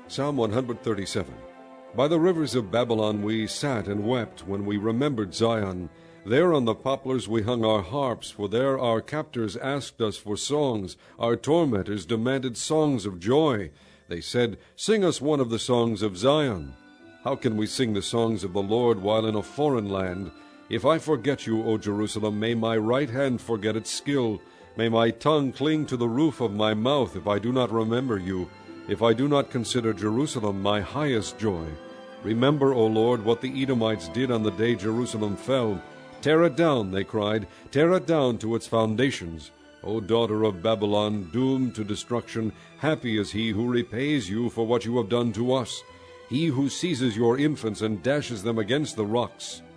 Psalm 137. By the rivers of Babylon we sat and wept when we remembered Zion. There on the poplars we hung our harps, for there our captors asked us for songs. Our tormentors demanded songs of joy. They said, "Sing us one of the songs of Zion." How can we sing the songs of the Lord while in a foreign land? If I forget you, O Jerusalem, may my right hand forget its skill. May my tongue cling to the roof of my mouth if I do not remember you, if I do not consider Jerusalem my highest joy. Remember, O Lord, what the Edomites did on the day Jerusalem fell. Tear it down, they cried, tear it down to its foundations. O daughter of Babylon, doomed to destruction, happy is he who repays you for what you have done to us, he who seizes your infants and dashes them against the rocks.